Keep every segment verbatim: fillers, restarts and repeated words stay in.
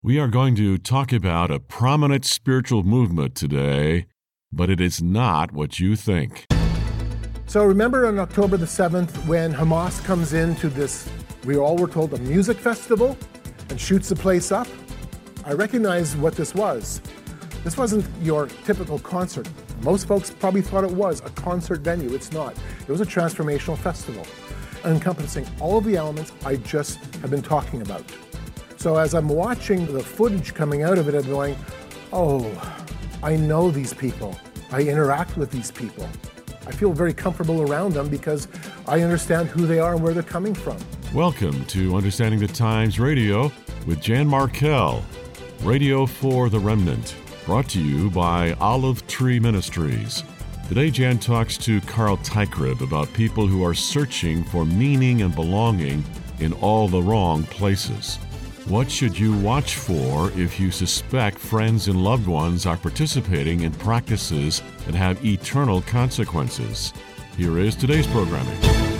We are going to talk about a prominent spiritual movement today, but it is not what you think. So remember on October the seventh when Hamas comes into this, we all were told, a music festival and shoots the place up? I recognize what this was. This wasn't your typical concert. Most folks probably thought it was a concert venue. It's not. It was a transformational festival, encompassing all of the elements I just have been talking about. So as I'm watching the footage coming out of it, I'm going, oh, I know these people. I interact with these people. I feel very comfortable around them because I understand who they are and where they're coming from. Welcome to Understanding the Times Radio with Jan Markell, Radio for the Remnant, brought to you by Olive Tree Ministries. Today, Jan talks to Carl Teichrib about people who are searching for meaning and belonging in all the wrong places. What should you watch for if you suspect friends and loved ones are participating in practices that have eternal consequences? Here is today's programming.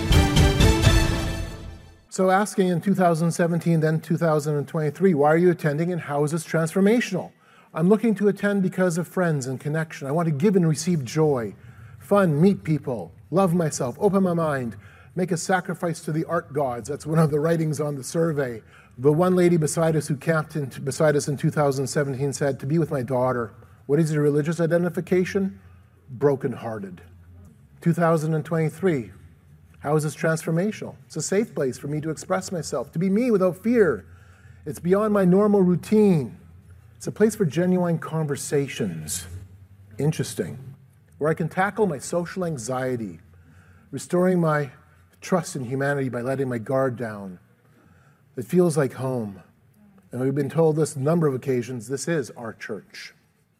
So asking in two thousand seventeen, then two thousand twenty-three, why are you attending and how is this transformational? I'm looking to attend because of friends and connection. I want to give and receive joy, fun, meet people, love myself, open my mind, make a sacrifice to the art gods. That's one of the writings on the survey. The one lady beside us who camped in, beside us in two thousand seventeen said, to be with my daughter. What is your religious identification? Brokenhearted. two thousand twenty-three, how is this transformational? It's a safe place for me to express myself, to be me without fear. It's beyond my normal routine. It's a place for genuine conversations. Interesting. Where I can tackle my social anxiety, restoring my trust in humanity by letting my guard down. It feels like home. And we've been told this a number of occasions, this is our church.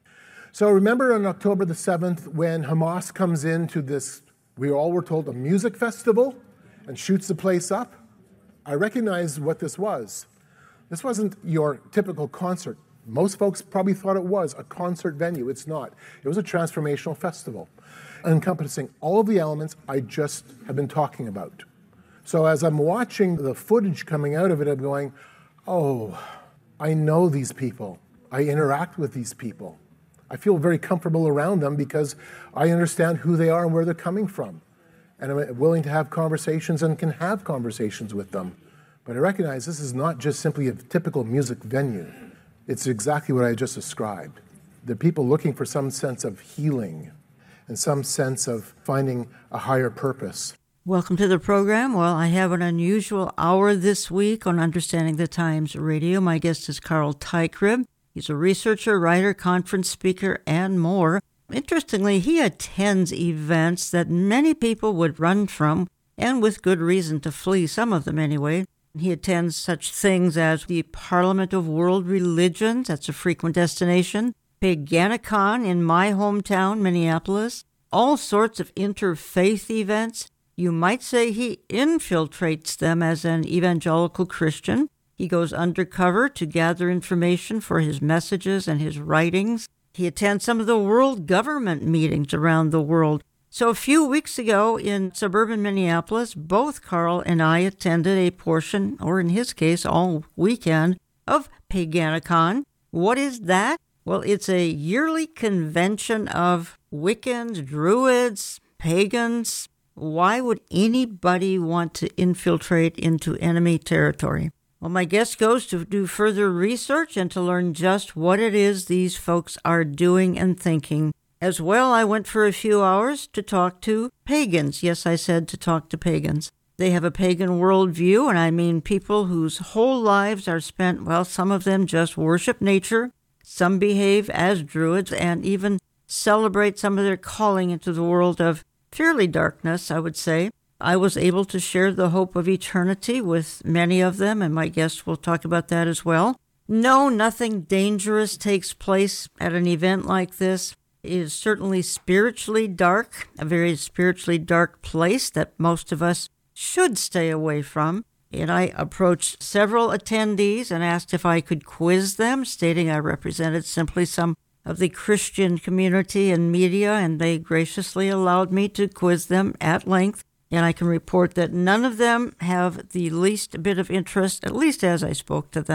So remember on October the seventh when Hamas comes into this, we all were told, a music festival and shoots the place up? I recognize what this was. This wasn't your typical concert. Most folks probably thought it was a concert venue. It's not. It was a transformational festival, encompassing all of the elements I just have been talking about. So as I'm watching the footage coming out of it, I'm going, oh, I know these people. I interact with these people. I feel very comfortable around them because I understand who they are and where they're coming from. And I'm willing to have conversations and can have conversations with them. But I recognize this is not just simply a typical music venue. It's exactly what I just described. They're people looking for some sense of healing and some sense of finding a higher purpose. Welcome to the program. Well, I have an unusual hour this week on Understanding the Times Radio. My guest is Carl Teichrib. He's a researcher, writer, conference speaker, and more. Interestingly, he attends events that many people would run from, and with good reason to flee, some of them anyway. He attends such things as the Parliament of World Religions, that's a frequent destination, Paganicon in my hometown, Minneapolis, all sorts of interfaith events. You might say he infiltrates them as an evangelical Christian. He goes undercover to gather information for his messages and his writings. He attends some of the world government meetings around the world. So a few weeks ago in suburban Minneapolis, both Carl and I attended a portion, or in his case, all weekend, of Paganicon. What is that? Well, it's a yearly convention of Wiccans, Druids, pagans. Why would anybody want to infiltrate into enemy territory? Well, my guest goes to do further research and to learn just what it is these folks are doing and thinking. As well, I went for a few hours to talk to pagans. Yes, I said to talk to pagans. They have a pagan worldview, and I mean people whose whole lives are spent, well, some of them just worship nature, some behave as druids, and even celebrate some of their calling into the world of fairly darkness, I would say. I was able to share the hope of eternity with many of them, and my guests will talk about that as well. No, nothing dangerous takes place at an event like this. It is certainly spiritually dark, a very spiritually dark place that most of us should stay away from. And I approached several attendees and asked if I could quiz them, stating I represented simply some of the Christian community and media, and they graciously allowed me to quiz them at length. And I can report that none of them have the least bit of interest, at least as I spoke to them,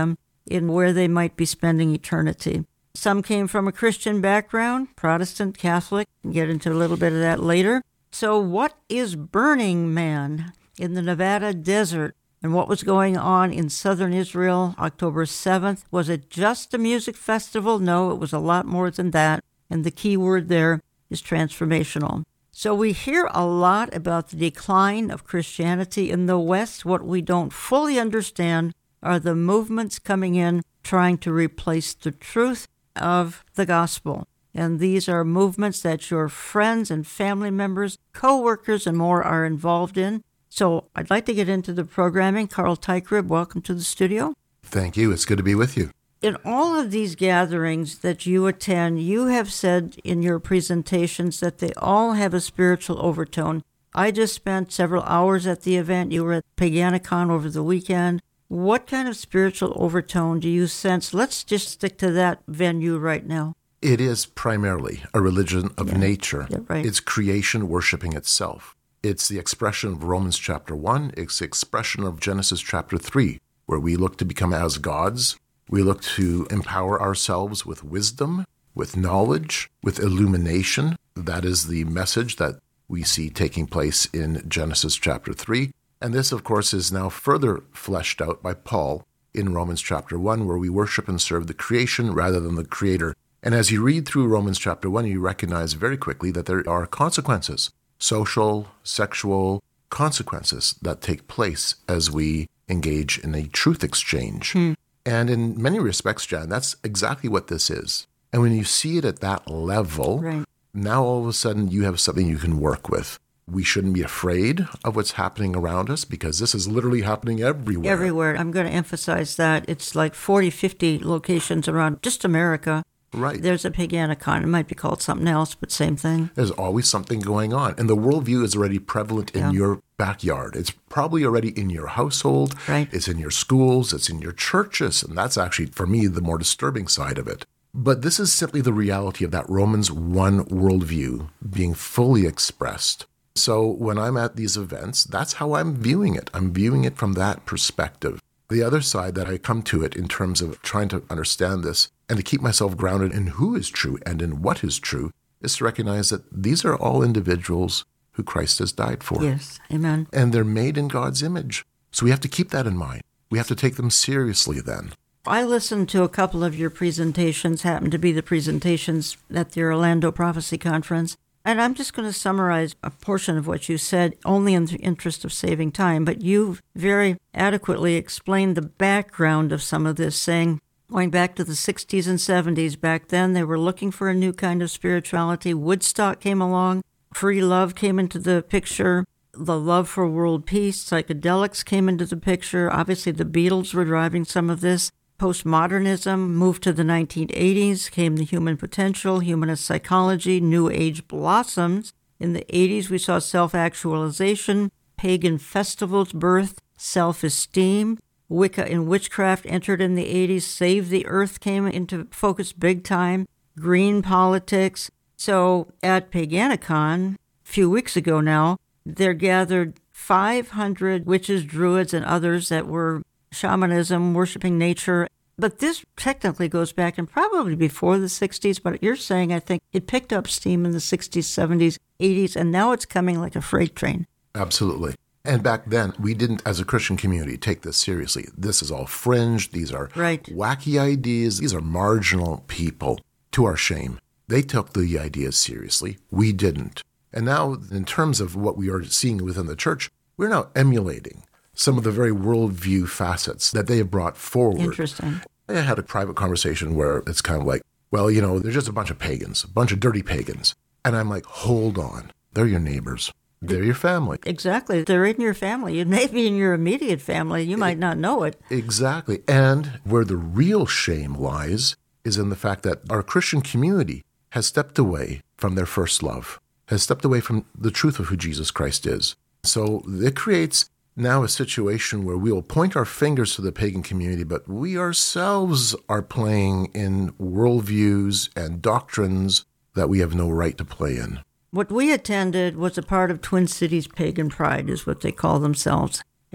in where they might be spending eternity. Some came from a Christian background, Protestant, Catholic. We'll get into a little bit of that later. So what is Burning Man in the Nevada desert? And what was going on in southern Israel October seventh? Was it just a music festival? No, it was a lot more than that. And the key word there is transformational. So we hear a lot about the decline of Christianity in the West. What we don't fully understand are the movements coming in trying to replace the truth of the gospel. And these are movements that your friends and family members, co-workers, and more are involved in. So I'd like to get into the programming. Carl Teichrieb, welcome to the studio. Thank you. It's good to be with you. In all of these gatherings that you attend, you have said in your presentations that they all have a spiritual overtone. I just spent several hours at the event. You were at Paganicon over the weekend. What kind of spiritual overtone do you sense? Let's just stick to that venue right now. It is primarily a religion of yeah. nature. Yeah, right. It's creation worshiping itself. It's the expression of Romans chapter one. It's the expression of Genesis chapter three, where we look to become as gods. We look to empower ourselves with wisdom, with knowledge, with illumination. That is the message that we see taking place in Genesis chapter three. And this, of course, is now further fleshed out by Paul in Romans chapter one, where we worship and serve the creation rather than the creator. And as you read through Romans chapter one, you recognize very quickly that there are consequences, social, sexual consequences that take place as we engage in a truth exchange. Hmm. And in many respects, Jan, that's exactly what this is. And when you see it at that level, right. now all of a sudden you have something you can work with. We shouldn't be afraid of what's happening around us because this is literally happening everywhere. Everywhere. I'm going to emphasize that. It's like forty, fifty locations around just America. Right. There's a Paganicon. It might be called something else, but same thing. There's always something going on. And the worldview is already prevalent in yeah. your backyard. It's probably already in your household. Right. It's in your schools. It's in your churches. And that's actually, for me, the more disturbing side of it. But this is simply the reality of that Romans one worldview being fully expressed. So when I'm at these events, that's how I'm viewing it. I'm viewing it from that perspective. The other side that I come to it in terms of trying to understand this and to keep myself grounded in who is true and in what is true is to recognize that these are all individuals who Christ has died for. Yes, amen. And they're made in God's image. So we have to keep that in mind. We have to take them seriously then. I listened to a couple of your presentations, happened to be the presentations at the Orlando Prophecy Conference. And I'm just going to summarize a portion of what you said, only in the interest of saving time. But you very adequately explained the background of some of this, saying, going back to the sixties and seventies, back then they were looking for a new kind of spirituality. Woodstock came along. Free love came into the picture. The love for world peace. Psychedelics came into the picture. Obviously, the Beatles were driving some of this. Postmodernism moved to the nineteen eighties, came the human potential, humanist psychology, New Age blossoms. In the eighties, we saw self-actualization, pagan festivals birth, self-esteem. Wicca and witchcraft entered in the eighties. Save the Earth came into focus big time. Green politics. So at Paganicon, a few weeks ago now, there gathered five hundred witches, druids, and others that were shamanism, worshiping nature. But this technically goes back and probably before the sixties, but you're saying, I think, it picked up steam in the sixties, seventies, eighties, and now it's coming like a freight train. Absolutely. And back then, we didn't, as a Christian community, take this seriously. This is all fringe. These are right. wacky ideas. These are marginal people, to our shame. They took the ideas seriously. We didn't. And now, in terms of what we are seeing within the church, we're now emulating some of the very worldview facets that they have brought forward. Interesting. I had a private conversation where it's kind of like, well, you know, they're just a bunch of pagans, a bunch of dirty pagans. And I'm like, hold on. They're your neighbors. They're your family. Exactly. They're in your family. It may be in your immediate family. You might not know it. Exactly. And where the real shame lies is in the fact that our Christian community has stepped away from their first love, has stepped away from the truth of who Jesus Christ is. So it creates now a situation where we will point our fingers to the pagan community, but we ourselves are playing in worldviews and doctrines that we have no right to play in. What we attended was a part of Twin Cities Pagan Pride, is what they call themselves.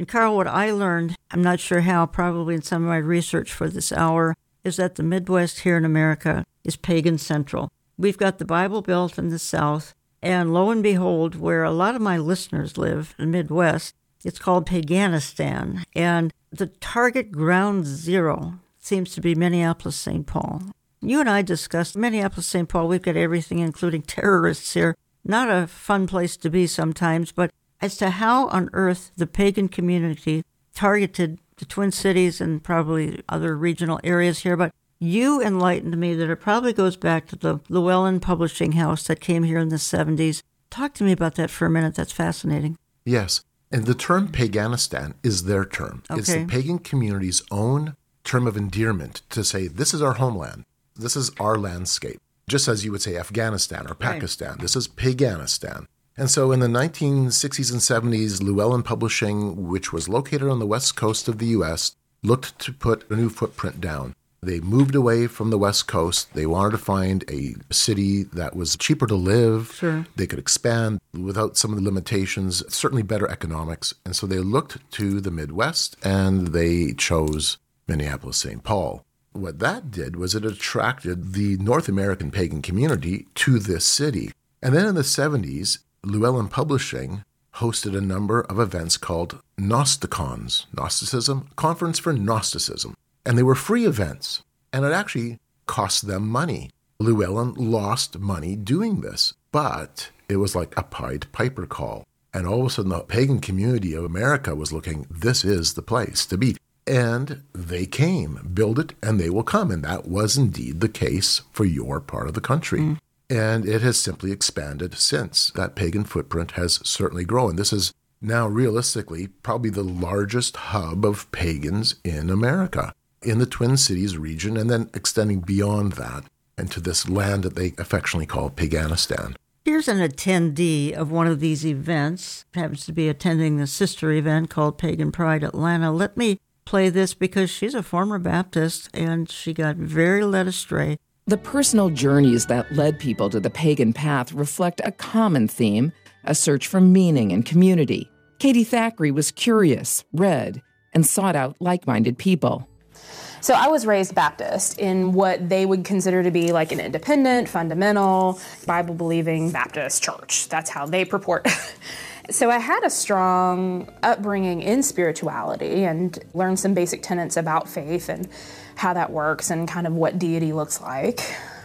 And Carl, what I learned, I'm not sure how, probably in some of my research for this hour, is that the Midwest here in America is pagan central. We've got the Bible Belt in the South, and lo and behold, where a lot of my listeners live, the Midwest, it's called Paganistan. And the target ground zero seems to be Minneapolis, Saint Paul. You and I discussed Minneapolis, Saint Paul. We've got everything, including terrorists here. Not a fun place to be sometimes, but as to how on earth the pagan community targeted the Twin Cities and probably other regional areas here. But you enlightened me that it probably goes back to the Llewellyn Publishing House that came here in the seventies. Talk to me about that for a minute. That's fascinating. Yes. And the term Paganistan is their term. Okay. It's the pagan community's own term of endearment to say, this is our homeland. This is our landscape. Just as you would say Afghanistan or Pakistan. Right. This is Paganistan. And so in the nineteen sixties and seventies, Llewellyn Publishing, which was located on the west coast of the U S, looked to put a new footprint down. They moved away from the West Coast. They wanted to find a city that was cheaper to live. Sure. They could expand without some of the limitations, certainly better economics. And so they looked to the Midwest, and they chose Minneapolis, Saint Paul. What that did was it attracted the North American pagan community to this city. And then in the seventies, Llewellyn Publishing hosted a number of events called Gnosticons, Gnosticism, Conference for Gnosticism. And they were free events, and it actually cost them money. Llewellyn lost money doing this, but it was like a Pied Piper call. And all of a sudden, the pagan community of America was looking, this is the place to be. And they came, build it, and they will come. And that was indeed the case for your part of the country. Mm. And it has simply expanded since. That pagan footprint has certainly grown. This is now realistically probably the largest hub of pagans in America, in the Twin Cities region, and then extending beyond that into this land that they affectionately call Paganistan. Here's an attendee of one of these events, happens to be attending the sister event called Pagan Pride Atlanta. Let me play this because she's a former Baptist and she got very led astray. The personal journeys that led people to the pagan path reflect a common theme, a search for meaning and community. Katie Thackeray was curious, read, and sought out like-minded people. So I was raised Baptist in what they would consider to be like an independent, fundamental, Bible-believing Baptist church. That's how they purport. So I had a strong upbringing in spirituality and learned some basic tenets about faith and how that works and kind of what deity looks like.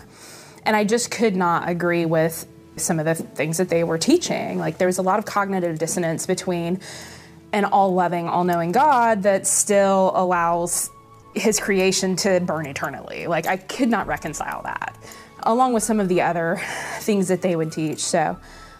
And I just could not agree with some of the things that they were teaching. Like there was a lot of cognitive dissonance between an all-loving, all-knowing God that still allows his creation to burn eternally. Like I could not reconcile that, along with some of the other things that they would teach. So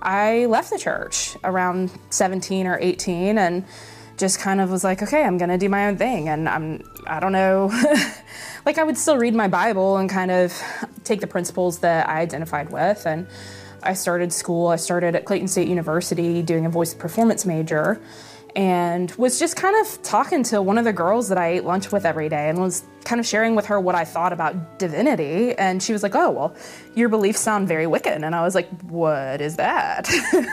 I left the church around seventeen or eighteen and just kind of was like, okay, I'm gonna do my own thing. And I'm, I don't know, like I would still read my Bible and kind of take the principles that I identified with. And I started school, I started at Clayton State University doing a voice performance major, and was just kind of talking to one of the girls that I ate lunch with every day and was kind of sharing with her what I thought about divinity. And she was like, oh, well, your beliefs sound very Wiccan. And I was like, what is that?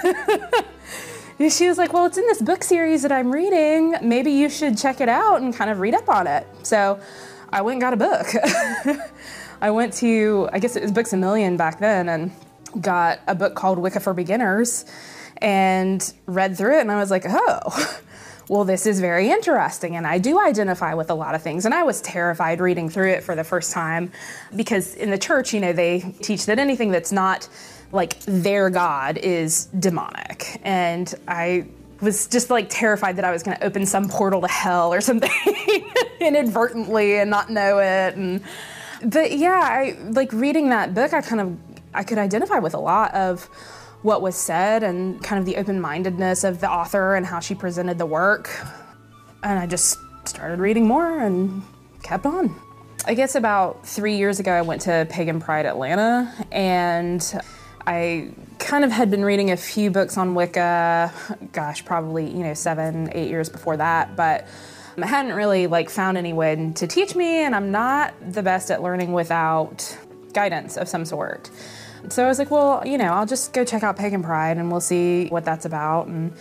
And she was like, well, it's in this book series that I'm reading. Maybe you should check it out and kind of read up on it. So I went and got a book. I went to, I guess it was Books A Million back then, and got a book called Wicca for Beginners, and read through it, and I was like, oh, well, this is very interesting, and I do identify with a lot of things. And I was terrified reading through it for the first time, because in the church, you know, they teach that anything that's not like their God is demonic. And I was just like terrified that I was going to open some portal to hell or something inadvertently and not know it. And but yeah, I like reading that book, I kind of, I could identify with a lot of what was said and kind of the open-mindedness of the author and how she presented the work. And I just started reading more and kept on. I guess about three years ago, I went to Pagan Pride Atlanta, and I kind of had been reading a few books on Wicca, gosh, probably, you know, seven, eight years before that, but I hadn't really like found anyone to teach me, and I'm not the best at learning without guidance of some sort. So I was like, well, you know, I'll just go check out Pagan Pride and we'll see what that's about. And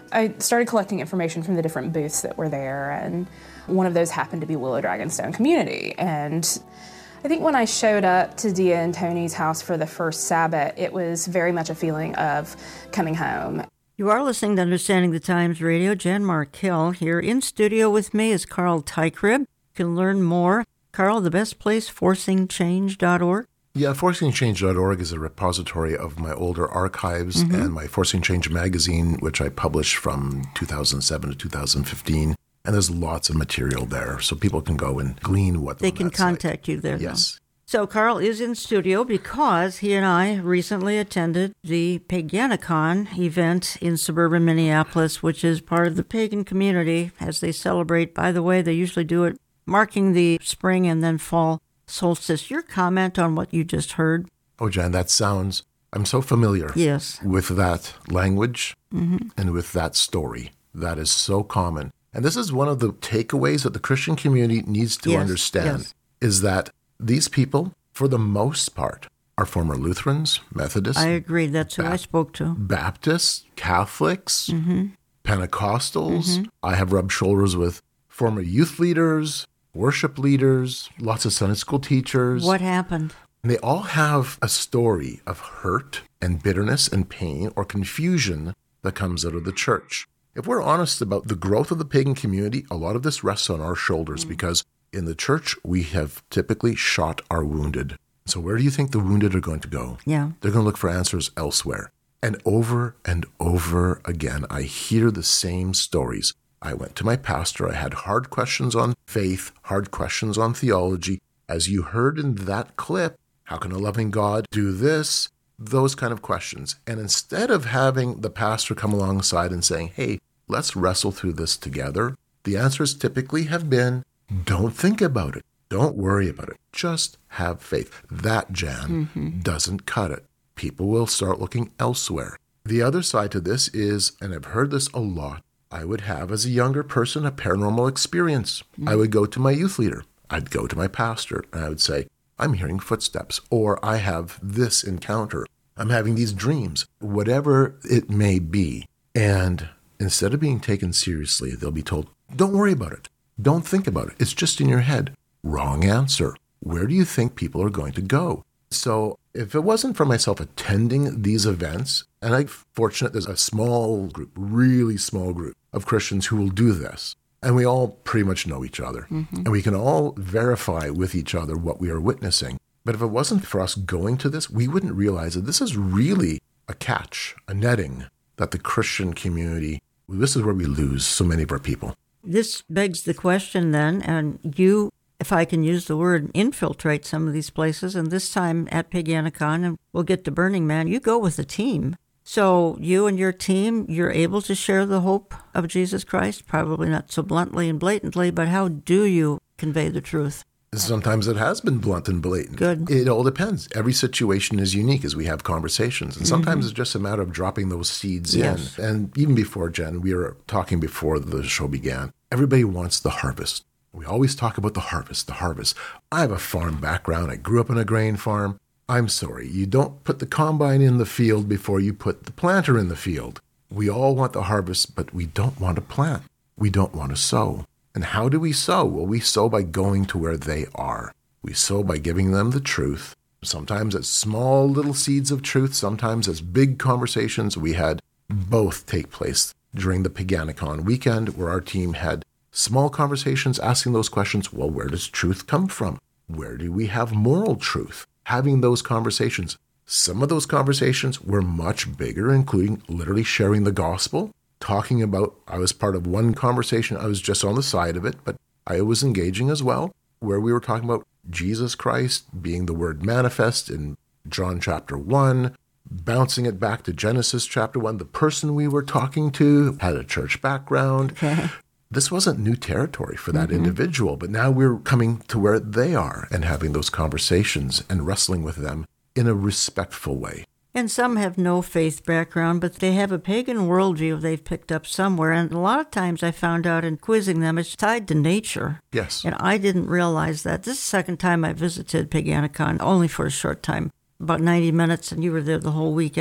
I started collecting information from the different booths that were there, and one of those happened to be Willow Dragonstone Community. And I think when I showed up to Dia and Tony's house for the first Sabbath, it was very much a feeling of coming home. You are listening to Understanding the Times Radio. Jan Markell here. In studio with me is Carl Teichribb. You can learn more. Carl, the best place, forcing change dot org. Yeah, forcing change dot org is a repository of my older archives mm-hmm. and my Forcing Change magazine, which I published from two thousand seven to two thousand fifteen. And there's lots of material there, so people can go and glean what they can contact site. you there. Yes. Though. So Carl is in studio because he and I recently attended the Paganiscon event in suburban Minneapolis, which is part of the pagan community as they celebrate. By the way, they usually do it marking the spring and then fall solstice. Your comment on what you just heard? Oh, Jan, that sounds, I'm so familiar yes. with that language mm-hmm. and with that story. That is so common. And this is one of the takeaways that the Christian community needs to yes. understand, yes. is that these people, for the most part, are former Lutherans, Methodists. I agree. That's who ba- I spoke to. Baptists, Catholics, mm-hmm. Pentecostals. Mm-hmm. I have rubbed shoulders with former youth leaders, worship leaders, lots of Sunday school teachers. What happened? And they all have a story of hurt and bitterness and pain or confusion that comes out of the church. If we're honest about the growth of the pagan community, a lot of this rests on our shoulders mm-hmm. because in the church, we have typically shot our wounded. So where do you think the wounded are going to go? Yeah. They're going to look for answers elsewhere. And over and over again, I hear the same stories. I went to my pastor. I had hard questions on faith, hard questions on theology. As you heard in that clip, how can a loving God do this? Those kind of questions. And instead of having the pastor come alongside and saying, hey, let's wrestle through this together, the answers typically have been, don't think about it. Don't worry about it. Just have faith. That, Jan, mm-hmm. doesn't cut it. People will start looking elsewhere. The other side to this is, and I've heard this a lot, I would have as a younger person a paranormal experience. Mm-hmm. I would go to my youth leader. I'd go to my pastor and I would say, I'm hearing footsteps, or I have this encounter. I'm having these dreams, whatever it may be. And instead of being taken seriously, they'll be told, don't worry about it. Don't think about it. It's just in your head. Wrong answer. Where do you think people are going to go? So if it wasn't for myself attending these events, and I'm fortunate there's a small group, really small group of Christians who will do this, and we all pretty much know each other, mm-hmm. and we can all verify with each other what we are witnessing. But if it wasn't for us going to this, we wouldn't realize that this is really a catch, a netting that the Christian community, this is where we lose so many of our people. This begs the question then, and you, if I can use the word, infiltrate some of these places, and this time at Paganiscon, and we'll get to Burning Man, you go with a team. So you and your team, you're able to share the hope of Jesus Christ, probably not so bluntly and blatantly, but how do you convey the truth? Sometimes it has been blunt and blatant. Good. It all depends. Every situation is unique as we have conversations. And sometimes mm-hmm. it's just a matter of dropping those seeds yes. in. And even before, Jen, we were talking before the show began, everybody wants the harvest. We always talk about the harvest, the harvest. I have a farm background. I grew up on a grain farm. I'm sorry, you don't put the combine in the field before you put the planter in the field. We all want the harvest, but we don't want to plant. We don't want to sow. And how do we sow? Well, we sow by going to where they are. We sow by giving them the truth. Sometimes it's small little seeds of truth. Sometimes it's big conversations. We had both take place during the Paganiscon weekend, where our team had small conversations asking those questions. Well, where does truth come from? Where do we have moral truth? Having those conversations. Some of those conversations were much bigger, including literally sharing the gospel. Talking about, I was part of one conversation, I was just on the side of it, but I was engaging as well, where we were talking about Jesus Christ being the word manifest in John chapter one, bouncing it back to Genesis chapter one. The person we were talking to had a church background. Okay. This wasn't new territory for that mm-hmm. individual, but now we're coming to where they are and having those conversations and wrestling with them in a respectful way. And some have no faith background, but they have a pagan worldview they've picked up somewhere. And a lot of times I found out in quizzing them, it's tied to nature. Yes. And I didn't realize that. This is the second time I visited Paganiscon, only for a short time, about ninety minutes, and you were there the whole weekend.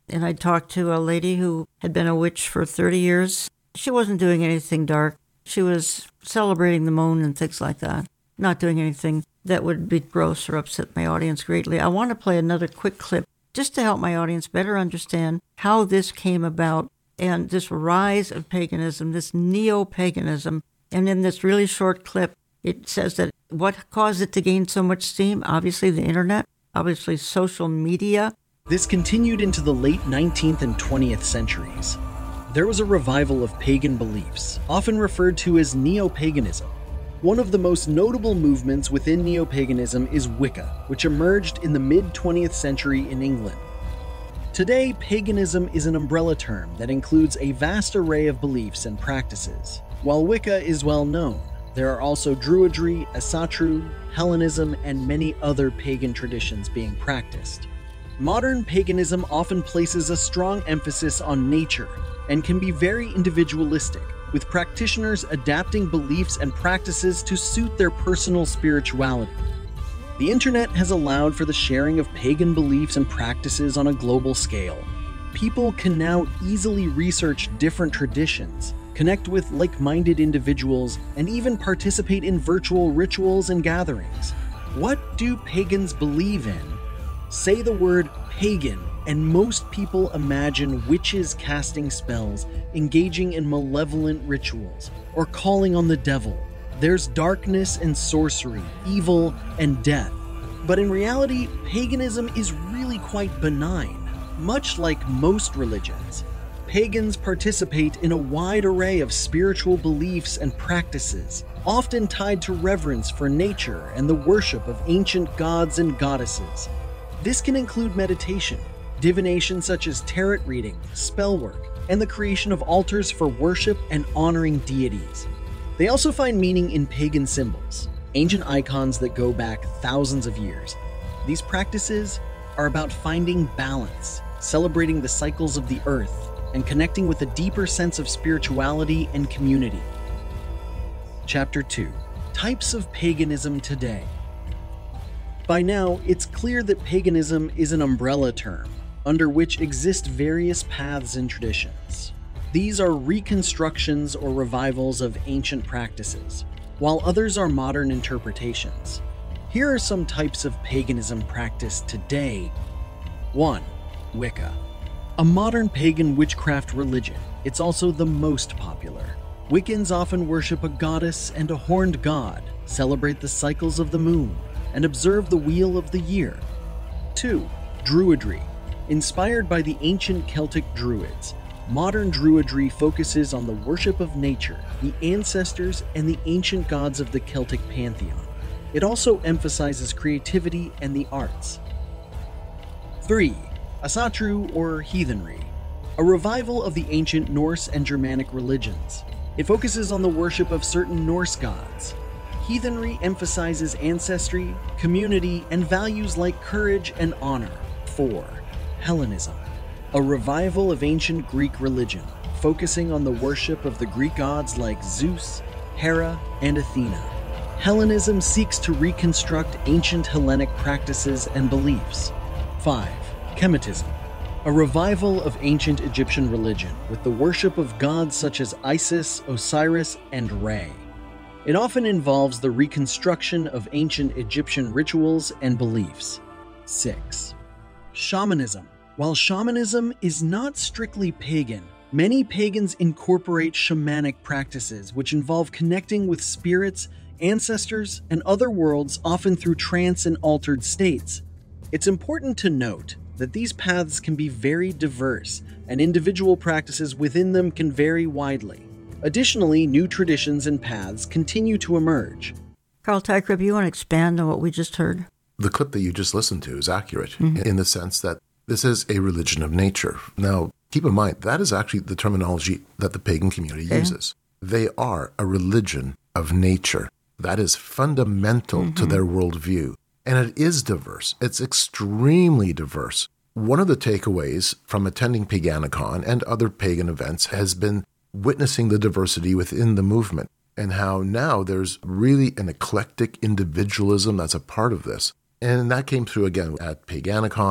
and I talked to a lady who had been a witch for thirty years. She wasn't doing anything dark. She was celebrating the moon and things like that, not doing anything that would be gross or upset my audience greatly. I want to play another quick clip just to help my audience better understand how this came about and this rise of paganism, this neo-paganism. And in this really short clip, it says that what caused it to gain so much steam? Obviously the internet, obviously social media. This continued into the late nineteenth and twentieth centuries. There was a revival of pagan beliefs, often referred to as neo-paganism. One of the most notable movements within neo-paganism is Wicca, which emerged in the mid-twentieth century in England. Today, paganism is an umbrella term that includes a vast array of beliefs and practices. While Wicca is well known, there are also Druidry, Asatru, Hellenism, and many other pagan traditions being practiced. Modern paganism often places a strong emphasis on nature and can be very individualistic, with practitioners adapting beliefs and practices to suit their personal spirituality. The internet has allowed for the sharing of pagan beliefs and practices on a global scale. People can now easily research different traditions, connect with like-minded individuals, and even participate in virtual rituals and gatherings. What do pagans believe in? Say the word pagan, and most people imagine witches casting spells, engaging in malevolent rituals, or calling on the devil. There's darkness and sorcery, evil and death. But in reality, paganism is really quite benign. Much like most religions, pagans participate in a wide array of spiritual beliefs and practices, often tied to reverence for nature and the worship of ancient gods and goddesses. This can include meditation, divination such as tarot reading, spell work, and the creation of altars for worship and honoring deities. They also find meaning in pagan symbols, ancient icons that go back thousands of years. These practices are about finding balance, celebrating the cycles of the earth, and connecting with a deeper sense of spirituality and community. Chapter two. Types of Paganism Today. By now, it's clear that paganism is an umbrella term, under which exist various paths and traditions. These are reconstructions or revivals of ancient practices, while others are modern interpretations. Here are some types of paganism practiced today. one. Wicca. A modern pagan witchcraft religion, it's also the most popular. Wiccans often worship a goddess and a horned god, celebrate the cycles of the moon, and observe the wheel of the year. two. Druidry. Inspired by the ancient Celtic Druids, modern Druidry focuses on the worship of nature, the ancestors, and the ancient gods of the Celtic pantheon. It also emphasizes creativity and the arts. three. Asatru or Heathenry. A revival of the ancient Norse and Germanic religions. It focuses on the worship of certain Norse gods. Heathenry emphasizes ancestry, community, and values like courage and honor. four. Hellenism. A revival of ancient Greek religion, focusing on the worship of the Greek gods like Zeus, Hera, and Athena. Hellenism seeks to reconstruct ancient Hellenic practices and beliefs. five. Kemetism. A revival of ancient Egyptian religion with the worship of gods such as Isis, Osiris, and Re. It often involves the reconstruction of ancient Egyptian rituals and beliefs. six. Shamanism. While shamanism is not strictly pagan, many pagans incorporate shamanic practices which involve connecting with spirits, ancestors, and other worlds, often through trance and altered states. It's important to note that these paths can be very diverse, and individual practices within them can vary widely. Additionally, new traditions and paths continue to emerge. Carl Teichrieb, you want to expand on what we just heard? The clip that you just listened to is accurate mm-hmm. in the sense that this is a religion of nature. Now, keep in mind, that is actually the terminology that the pagan community okay. uses. They are a religion of nature. That is fundamental mm-hmm. to their worldview. And it is diverse. It's extremely diverse. One of the takeaways from attending Paganicon and other pagan events has been witnessing the diversity within the movement and how now there's really an eclectic individualism that's a part of this. And that came through again at Paganicon.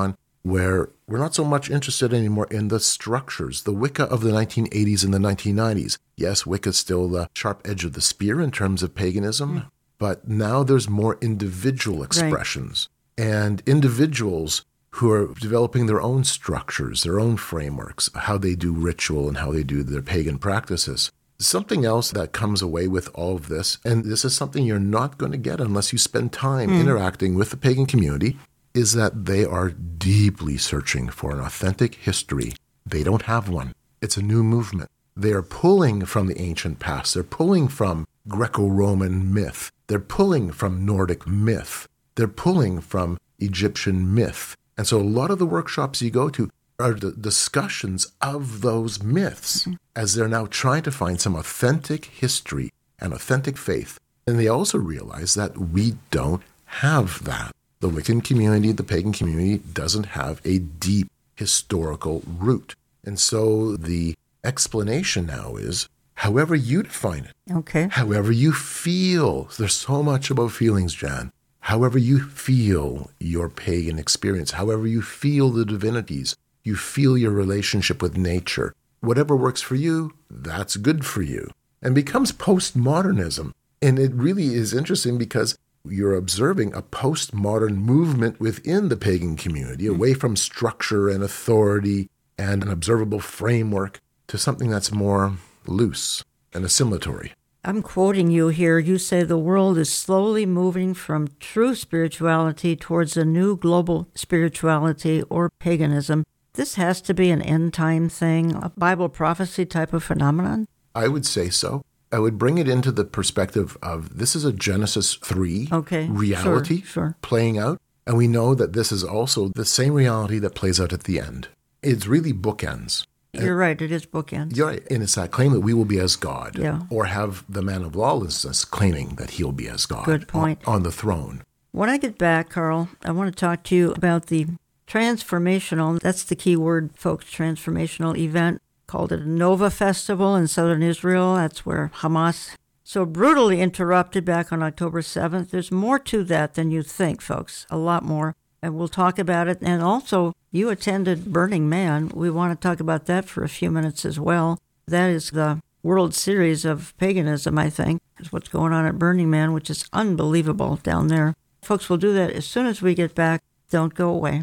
where we're not so much interested anymore in the structures. The Wicca of the nineteen eighties and the nineteen nineties. Yes, Wicca is still the sharp edge of the spear in terms of paganism, mm. but now there's more individual expressions. Right. And individuals who are developing their own structures, their own frameworks, how they do ritual and how they do their pagan practices. Something else that comes away with all of this, and this is something you're not going to get unless you spend time mm. interacting with the pagan community, is that they are deeply searching for an authentic history. They don't have one. It's a new movement. They are pulling from the ancient past. They're pulling from Greco-Roman myth. They're pulling from Nordic myth. They're pulling from Egyptian myth. And so a lot of the workshops you go to are the discussions of those myths mm-hmm. as they're now trying to find some authentic history and authentic faith. And they also realize that we don't have that. The Wiccan community, the pagan community, doesn't have a deep historical root. And so the explanation now is however you define it. Okay. However you feel. There's so much about feelings, Jan. However you feel your pagan experience, however you feel the divinities, you feel your relationship with nature. Whatever works for you, that's good for you. And becomes postmodernism. And it really is interesting because you're observing a postmodern movement within the pagan community, away from structure and authority and an observable framework to something that's more loose and assimilatory. I'm quoting you here. You say the world is slowly moving from true spirituality towards a new global spirituality or paganism. This has to be an end-time thing, a Bible prophecy type of phenomenon? I would say so. I would bring it into the perspective of this is a Genesis three okay, reality sure, sure. playing out. And we know that this is also the same reality that plays out at the end. It's really bookends. You're and, right, it is bookends. You're right. And it's that claim that we will be as God. Yeah. Or have the man of lawlessness claiming that he'll be as God. Good point. On, on the throne. When I get back, Carl, I want to talk to you about the transformational, that's the key word, folks, transformational event. Called it a Nova Festival in southern Israel. That's where Hamas so brutally interrupted back on October seventh. There's more to that than you think, folks, a lot more. And we'll talk about it. And also, you attended Burning Man. We want to talk about that for a few minutes as well. That is the World Series of paganism, I think, is what's going on at Burning Man, which is unbelievable down there. Folks, we'll do that as soon as we get back. Don't go away.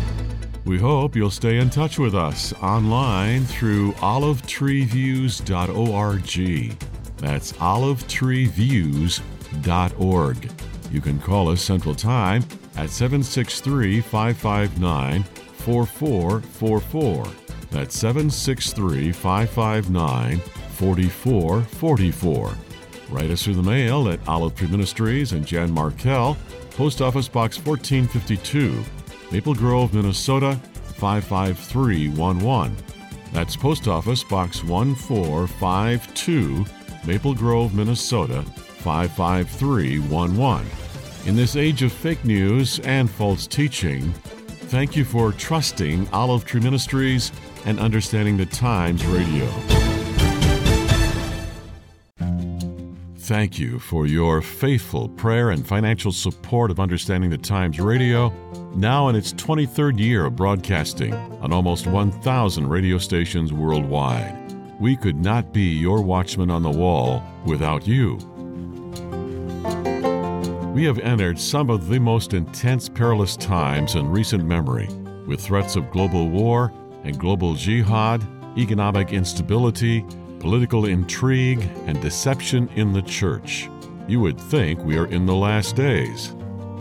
We hope you'll stay in touch with us online through olive tree views dot org. That's olive tree views dot org. You can call us Central Time at seven six three, five five nine, four four four four. That's seven six three, five five nine, four four four four. Write us through the mail at Olive Tree Ministries and Jan Markell, Post Office Box fourteen fifty-two, Maple Grove, Minnesota, five five three one one. That's Post Office Box one four five two, Maple Grove, Minnesota, five five three one one. In this age of fake news and false teaching, thank you for trusting Olive Tree Ministries and Understanding the Times Radio. Thank you for your faithful prayer and financial support of Understanding the Times Radio, now in its twenty-third year of broadcasting on almost one thousand radio stations worldwide. We could not be your watchman on the wall without you. We have entered some of the most intense, perilous times in recent memory, with threats of global war and global jihad, economic instability, political intrigue, and deception in the church. You would think we are in the last days.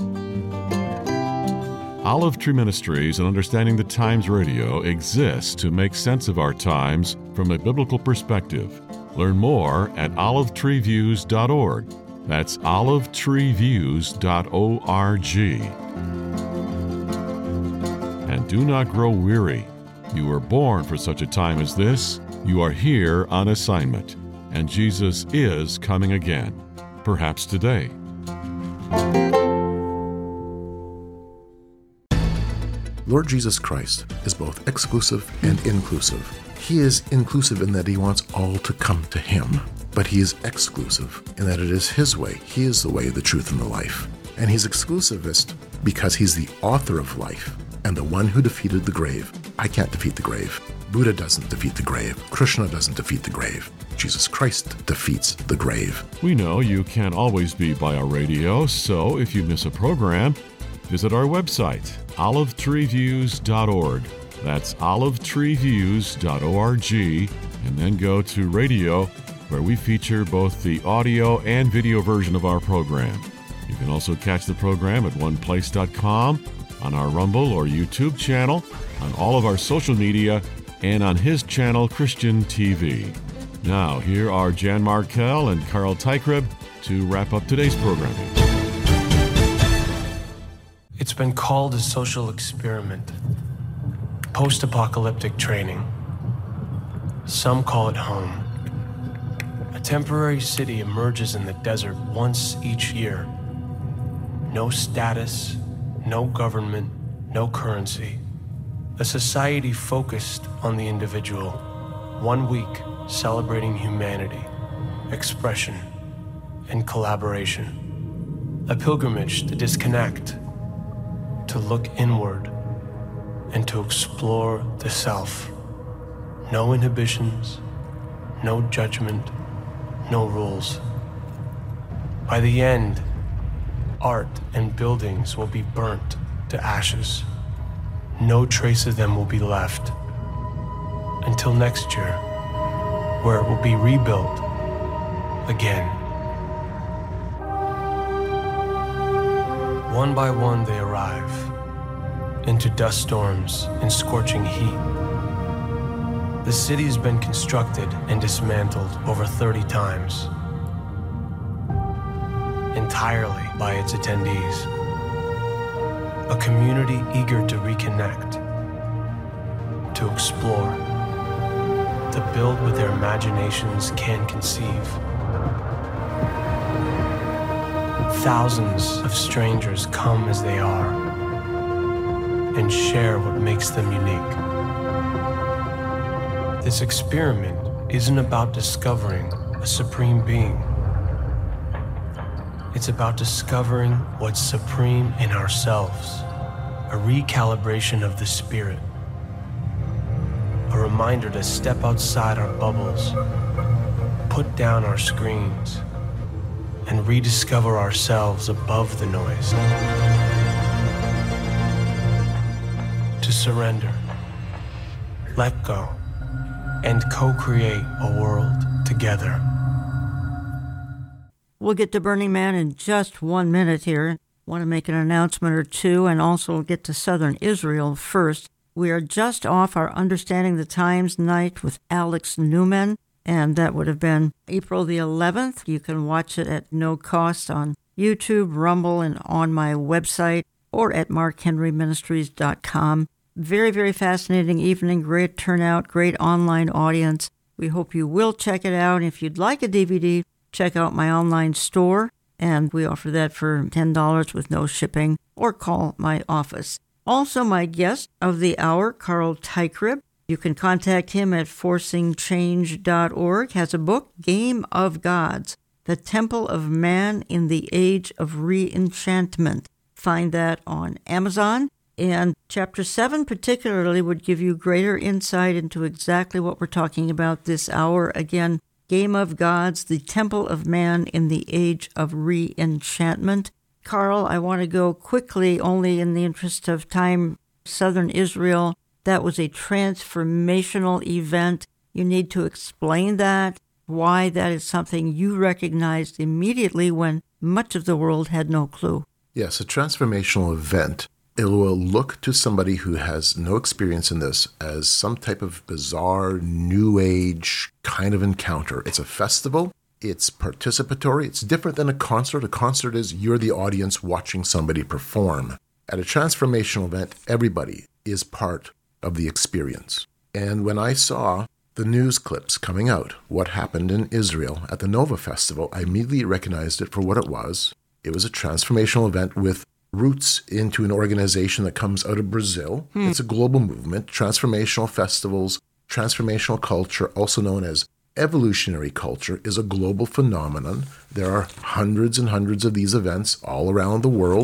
Olive Tree Ministries and Understanding the Times Radio exists to make sense of our times from a biblical perspective. Learn more at olive tree views dot org. That's olive tree views dot org. And do not grow weary. You were born for such a time as this. You are here on assignment, and Jesus is coming again, perhaps today. Lord Jesus Christ is both exclusive and inclusive. He is inclusive in that he wants all to come to him, but he is exclusive in that it is his way. He is the way, the truth, and the life. And he's exclusivist because he's the author of life. and the one who defeated the grave. I can't defeat the grave. Buddha doesn't defeat the grave. Krishna doesn't defeat the grave. Jesus Christ defeats the grave. We know you can't always be by our radio, so if you miss a program, visit our website, olive tree views dot org. That's olive tree views dot org, and then go to radio, where we feature both the audio and video version of our program. You can also catch the program at one place dot com, on our Rumble or YouTube channel, on all of our social media, and on his channel, Christian T V. Now, here are Jan Markell and Carl Teichrieb to wrap up today's programming. It's been called a social experiment, post-apocalyptic training. Some call it home. A temporary city emerges in the desert once each year. No status, no government, no currency. A society focused on the individual. One week celebrating humanity, expression, and collaboration. A pilgrimage to disconnect, to look inward, and to explore the self. No inhibitions, no judgment, no rules. By the end, art and buildings will be burnt to ashes. No trace of them will be left. Until next year, where it will be rebuilt again. One by one they arrive into dust storms and scorching heat. The city has been constructed and dismantled over thirty times, entirely by its attendees. A community eager to reconnect, to explore, to build what their imaginations can conceive. Thousands of strangers come as they are and share what makes them unique. This experiment isn't about discovering a supreme being. It's about discovering what's supreme in ourselves, a recalibration of the spirit. A reminder to step outside our bubbles, put down our screens, and rediscover ourselves above the noise. To surrender, let go, and co-create a world together. We'll get to Burning Man in just one minute here. Want to make an announcement or two, and also get to southern Israel first. We are just off our Understanding the Times night with Alex Newman, and that would have been April the eleventh. You can watch it at no cost on YouTube, Rumble, and on my website, or at mark henry ministries dot com. Very, very fascinating evening, great turnout, great online audience. We hope you will check it out. If you'd like a D V D, check out my online store, and we offer that for ten dollars with no shipping, or call my office. Also, my guest of the hour, Carl Teichrieb. You can contact him at forcing change dot org. Has a book, Game of Gods, The Temple of Man in the Age of Re-Enchantment. Find that on Amazon. And Chapter seven particularly would give you greater insight into exactly what we're talking about this hour. Again, Game of Gods, The Temple of Man in the Age of Re-Enchantment. Carl, I want to go quickly, only in the interest of time. Southern Israel, that was a transformational event. You need to explain that, why that is something you recognized immediately when much of the world had no clue. Yes, a transformational event. It will look to somebody who has no experience in this as some type of bizarre, new age kind of encounter. It's a festival. It's participatory. It's different than a concert. A concert is you're the audience watching somebody perform. At a transformational event, everybody is part of the experience. And when I saw the news clips coming out, what happened in Israel at the Nova Festival, I immediately recognized it for what it was. It was a transformational event with roots into an organization that comes out of Brazil. Hmm. It's a global movement. Transformational festivals, transformational culture, also known as evolutionary culture, is a global phenomenon. There are hundreds and hundreds of these events all around the world.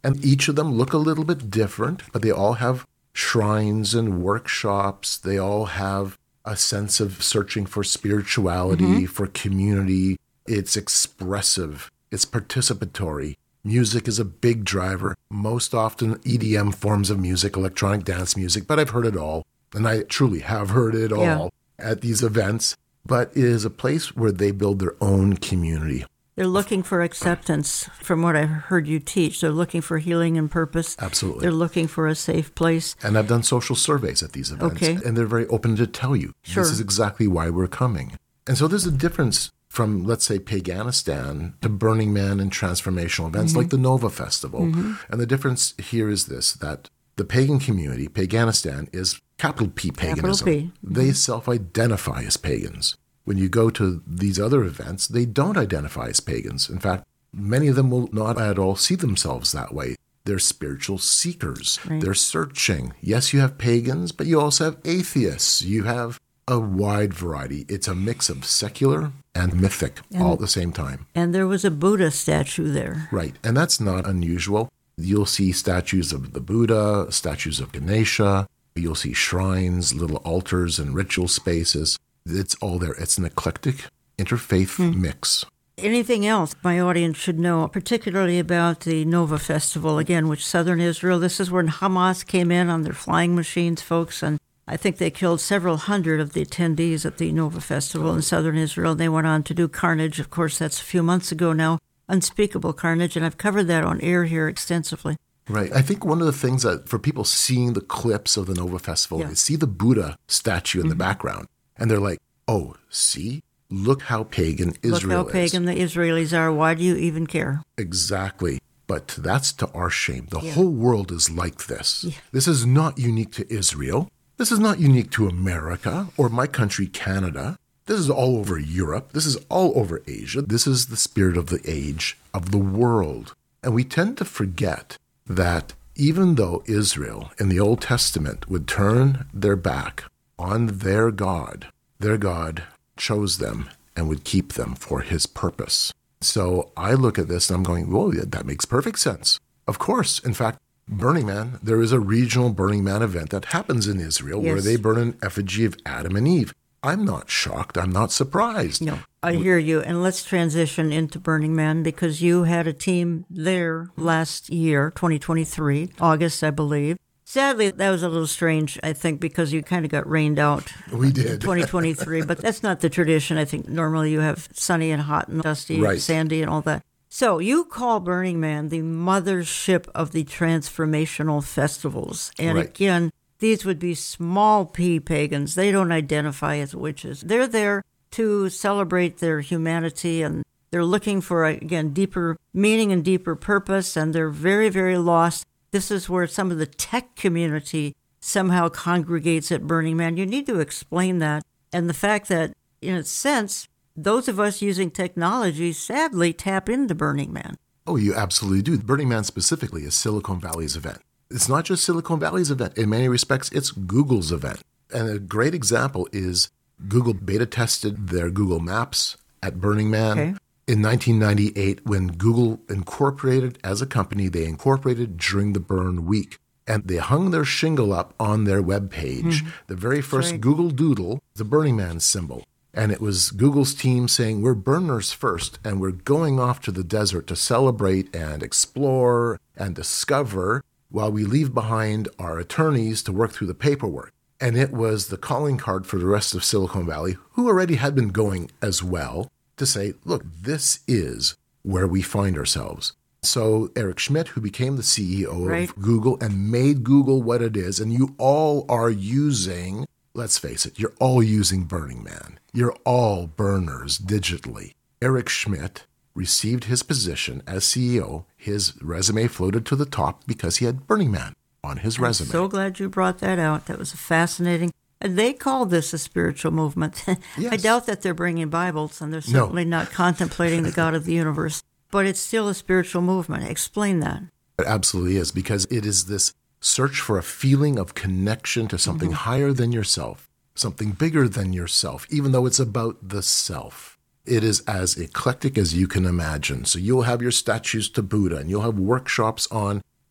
And each of them look a little bit different, but they all have shrines and workshops. They all have a sense of searching for spirituality, mm-hmm. for community. It's expressive. It's participatory. Music is a big driver. Most often E D M forms of music, electronic dance music, but I've heard it all. And I truly have heard it all yeah. at these events. But it is a place where they build their own community. They're looking for acceptance, from what I've heard you teach. They're looking for healing and purpose. Absolutely. They're looking for a safe place. And I've done social surveys at these events. Okay. And they're very open to tell you, sure. this is exactly why we're coming. And so there's a difference from, let's say, Paganistan to Burning Man and transformational events mm-hmm. like the Nova Festival. Mm-hmm. And the difference here is this, that the pagan community, Paganistan, is capital P paganism. Capital P. They self-identify as pagans. When you go to these other events, they don't identify as pagans. In fact, many of them will not at all see themselves that way. They're spiritual seekers. Right. They're searching. Yes, you have pagans, but you also have atheists. You have a wide variety. It's a mix of secular and mythic and, all at the same time. And there was a Buddha statue there. Right. And that's not unusual. You'll see statues of the Buddha, statues of Ganesha. You'll see shrines, little altars and ritual spaces. It's all there. It's an eclectic interfaith hmm. mix. Anything else my audience should know, particularly about the Nova Festival, again, which southern Israel, this is when Hamas came in on their flying machines, folks, and I think they killed several hundred of the attendees at the Nova Festival in southern Israel. They went on to do carnage. Of course, that's a few months ago now, unspeakable carnage, and I've covered that on air here extensively. Right. I think one of the things that for people seeing the clips of the Nova Festival, yeah. they see the Buddha statue in mm-hmm. the background, and they're like, oh, see? Look how pagan Israel is. Look how pagan the Israelis are. Why do you even care? Exactly. But that's to our shame. The yeah. whole world is like this. Yeah. This is not unique to Israel. This is not unique to America or my country, Canada. This is all over Europe. This is all over Asia. This is the spirit of the age, of the world. And we tend to forget that even though Israel in the Old Testament would turn their back on their God, their God chose them and would keep them for his purpose. So I look at this and I'm going, whoa, that makes perfect sense. Of course. In fact, Burning Man, there is a regional Burning Man event that happens in Israel yes. where they burn an effigy of Adam and Eve. I'm not shocked. I'm not surprised. No, I hear you. And let's transition into Burning Man because you had a team there last year, twenty twenty-three, August, I believe. Sadly, that was a little strange, I think, because you kind of got rained out. We did. In twenty twenty-three, but that's not the tradition. I think normally you have sunny and hot and dusty right. and sandy and all that. So you call Burning Man the mothership of the transformational festivals. And right. again, these would be small p pagans. They don't identify as witches. They're there to celebrate their humanity, and they're looking for, again, deeper meaning and deeper purpose, and they're very, very lost. This is where some of the tech community somehow congregates at Burning Man. You need to explain that. And the fact that, in a sense, those of us using technology sadly tap into Burning Man. Oh, you absolutely do. Burning Man specifically is Silicon Valley's event. It's not just Silicon Valley's event. In many respects, it's Google's event. And a great example is Google beta tested their Google Maps at Burning Man. Okay. In nineteen ninety-eight, when Google incorporated as a company, they incorporated during the burn week. And they hung their shingle up on their webpage. Mm-hmm. The very first right. Google Doodle, the Burning Man symbol. And it was Google's team saying, we're burners first, and we're going off to the desert to celebrate and explore and discover while we leave behind our attorneys to work through the paperwork. And it was the calling card for the rest of Silicon Valley, who already had been going as well, to say, look, this is where we find ourselves. So Eric Schmidt, who became the C E O right. of Google and made Google what it is, and you all are using, let's face it, you're all using Burning Man. You're all burners digitally. Eric Schmidt received his position as C E O. His resume floated to the top because he had Burning Man on his I'm resume. So glad you brought that out. That was fascinating. And they call this a spiritual movement. Yes. I doubt that they're bringing Bibles, and they're certainly no. not contemplating the God of the universe. But it's still a spiritual movement. Explain that. It absolutely is, because it is this search for a feeling of connection to something mm-hmm. higher than yourself, something bigger than yourself, even though it's about the self. It is as eclectic as you can imagine. So you'll have your statues to Buddha, and you'll have workshops on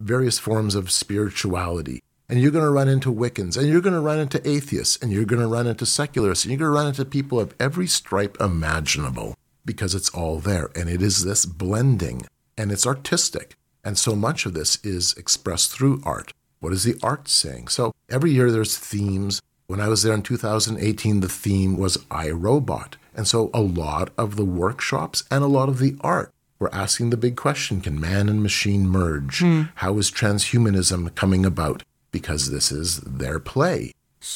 various forms of spirituality. And you're going to run into Wiccans, and you're going to run into atheists, and you're going to run into secularists, and you're going to run into people of every stripe imaginable, because it's all there. And it is this blending, and it's artistic. And so much of this is expressed through art. What is the art saying? So every year there's themes. When I was there in two thousand eighteen, the theme was iRobot. And so a lot of the workshops and a lot of the art were asking the big question, can man and machine merge? Mm. How is transhumanism coming about? Because this is their play.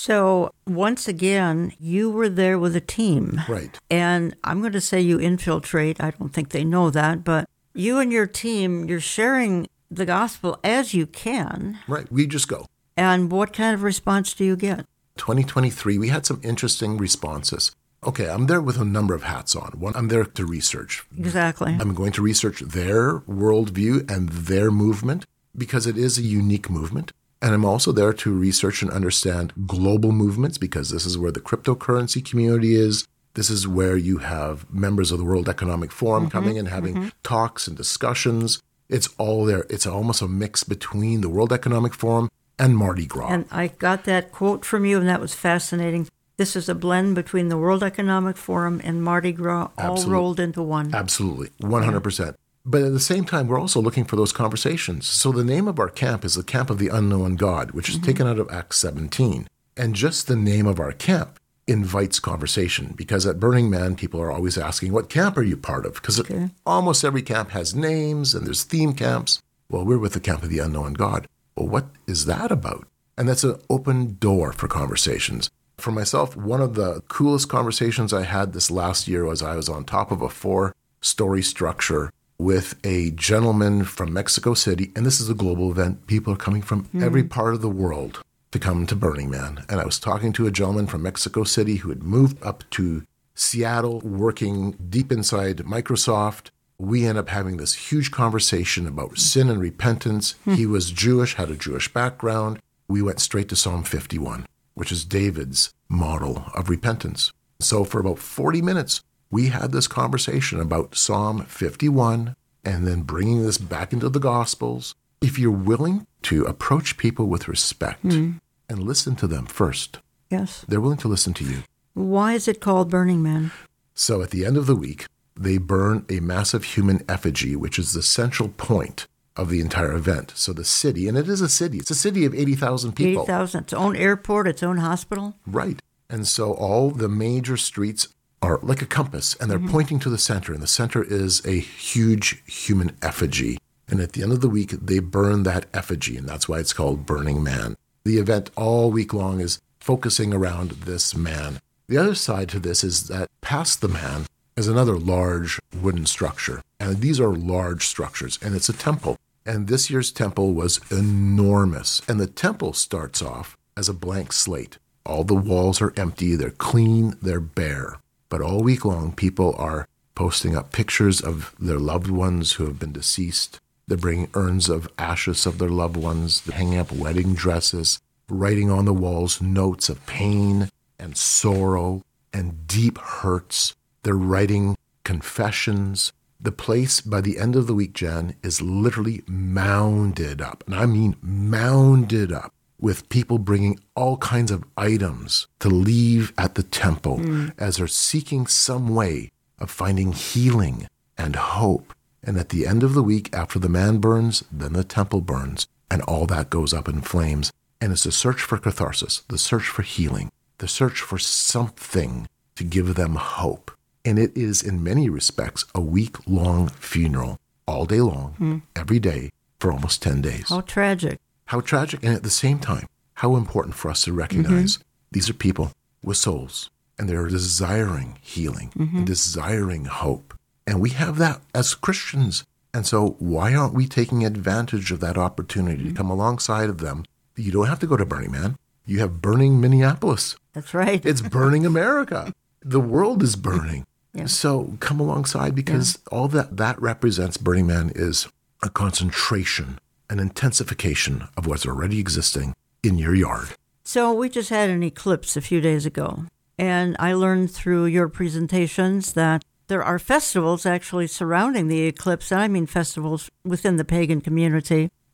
So once again, you were there with a team. Right. And I'm going to say you infiltrate. I don't think they know that, but you and your team, you're sharing the gospel as you can. Right. We just go. And what kind of response do you get? twenty twenty-three, we had some interesting responses. Okay, I'm there with a number of hats on. One, I'm there to research. Exactly. I'm going to research their worldview and their movement because it is a unique movement. And I'm also there to research and understand global movements because this is where the cryptocurrency community is. This is where you have members of the World Economic Forum mm-hmm, coming and having mm-hmm. talks and discussions. It's all there. It's almost a mix between the World Economic Forum and Mardi Gras. And I got that quote from you, and that was fascinating. This is a blend between the World Economic Forum and Mardi Gras, all Absolutely. rolled into one. Absolutely, one hundred percent. Yeah. But at the same time, we're also looking for those conversations. So the name of our camp is the Camp of the Unknown God, which is mm-hmm. taken out of Acts seventeen. And just the name of our camp invites conversation because at Burning Man, people are always asking, what camp are you part of? Because okay. almost every camp has names and there's theme camps. Well, we're with the Camp of the Unknown God. Well, what is that about? And that's an open door for conversations. For myself, one of the coolest conversations I had this last year was I was on top of a four-story structure with a gentleman from Mexico City, and this is a global event. People are coming from mm. every part of the world to come to Burning Man. And I was talking to a gentleman from Mexico City who had moved up to Seattle, working deep inside Microsoft. We end up having this huge conversation about sin and repentance. Mm. He was Jewish, had a Jewish background. We went straight to Psalm fifty-one, which is David's model of repentance. So for about forty minutes, we had this conversation about Psalm fifty-one and then bringing this back into the Gospels. If you're willing to approach people with respect mm. and listen to them first, yes, they're willing to listen to you. Why is it called Burning Man? So at the end of the week, they burn a massive human effigy, which is the central point of the entire event. So the city, and it is a city, it's a city of eighty thousand people. eighty thousand, its own airport, its own hospital. Right. And so all the major streets are like a compass, and they're mm-hmm. pointing to the center, and the center is a huge human effigy. And at the end of the week, they burn that effigy, and that's why it's called Burning Man. The event all week long is focusing around this man. The other side to this is that past the man is another large wooden structure, and these are large structures, and it's a temple. And this year's temple was enormous, and the temple starts off as a blank slate. All the walls are empty, they're clean, they're bare. But all week long, people are posting up pictures of their loved ones who have been deceased. They're bringing urns of ashes of their loved ones, they're hanging up wedding dresses, writing on the walls notes of pain and sorrow and deep hurts. They're writing confessions. The place, by the end of the week, Jan, is literally mounded up. And I mean mounded up with people bringing all kinds of items to leave at the temple mm. as they're seeking some way of finding healing and hope. And at the end of the week, after the man burns, then the temple burns, and all that goes up in flames. And it's a search for catharsis, the search for healing, the search for something to give them hope. And it is, in many respects, a week-long funeral, all day long, mm. every day, for almost ten days. How tragic. How tragic, and at the same time, how important for us to recognize mm-hmm. these are people with souls, and they're desiring healing, mm-hmm. and desiring hope. And we have that as Christians. And so why aren't we taking advantage of that opportunity mm-hmm. to come alongside of them? You don't have to go to Burning Man. You have Burning Minneapolis. That's right. It's Burning America. The world is burning. Yeah. So come alongside, because yeah. all that that represents, Burning Man, is a concentration, an intensification of what's already existing in your yard. So we just had an eclipse a few days ago, and I learned through your presentations that there are festivals actually surrounding the eclipse, and I mean festivals within the pagan community.